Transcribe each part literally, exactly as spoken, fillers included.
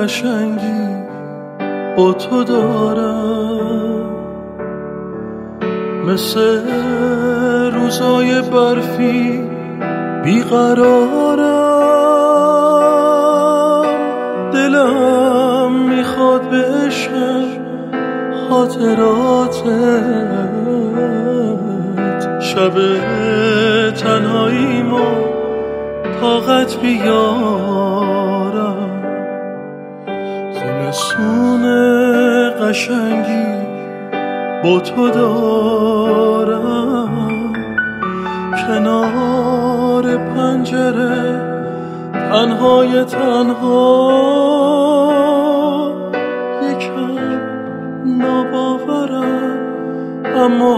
قشنگی با تو دارم، مثل روزای برفی بیقرارم. دلم میخواد به عشق خاطراتت، شب تنهاییمو طاقت بیارم. زمستون قشنگی با تو دارم، کنار پنجره تنهای تنها. یکم ناباورم اما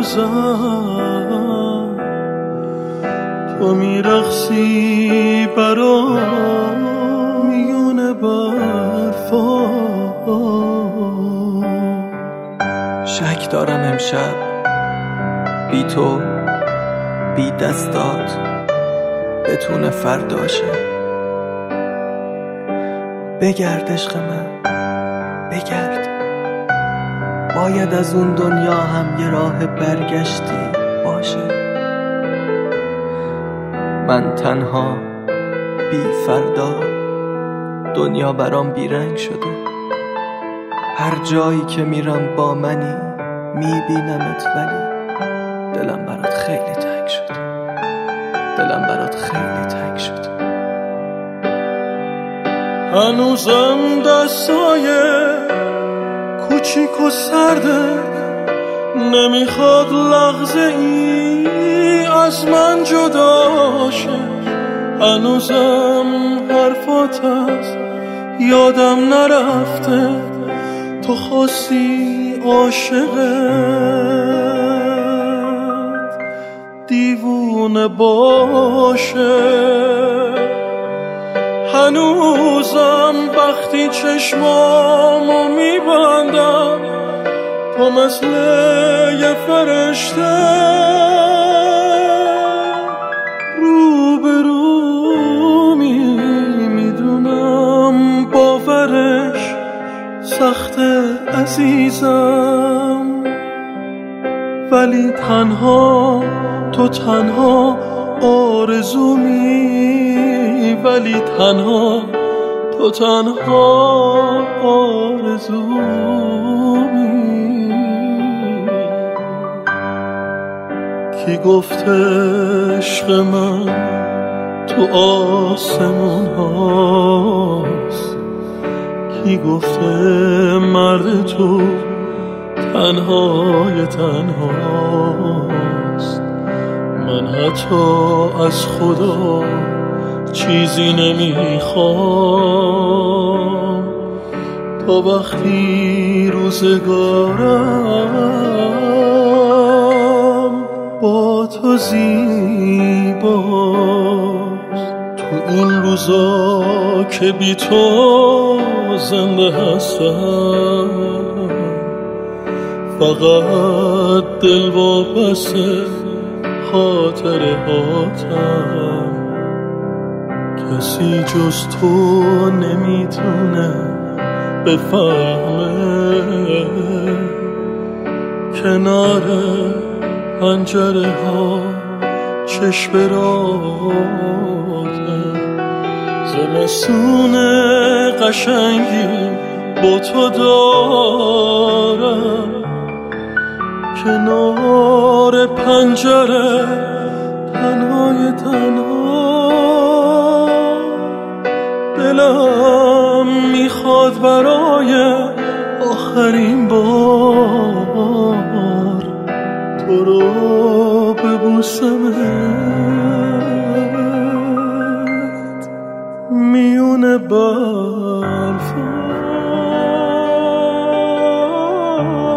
هنوزم تو میرقصی برام میونه برفا. شک دارم امشب بی تو بی دستات بتونه فرداشه. بگرد عشق من بگرد، باید از اون دنیا هم یه راه برگشتی باشه. من تنها بی فردا، دنیا برام بیرنگ شده. هر جایی که میرم با منی، میبینمت ولی دلم برات خیلی تنگ شد. دلم برات خیلی تنگ شد. هنوزم دستای کوچیک و سرده، نمیخواد لحظه ای از من جدا شه. هنوزم حرفات از یادم نرفته، تو خواستی عاشقت دیوونه باشه. هنوزم وقتی چشمامو میبندم تو مثل یه فرشته روبرومی. میدونم باورش سخته عزیزم، ولی تنها تو تنها آرزومی، ولی تنها تو تنها آرزومی. کی گفته عشق من تو آسمون هاست؟ کی گفته مرد تو تنهای تنهاست؟ من حتی از خدا چیزی نمیخوام تا وقتی روزگارم با تو زیباست. تو این روزا که بی تو زنده هستم، فقط دل واپسه خاطره هاتم. کسی جز تو نمیتونه بفهمه، کنار پنجره ها چشم راته. زمستون قشنگی با تو دارم، کنار پنجره تنهای تنها. دلم میخواد برای آخرین بار تو رو ببوسمت میونه برفا.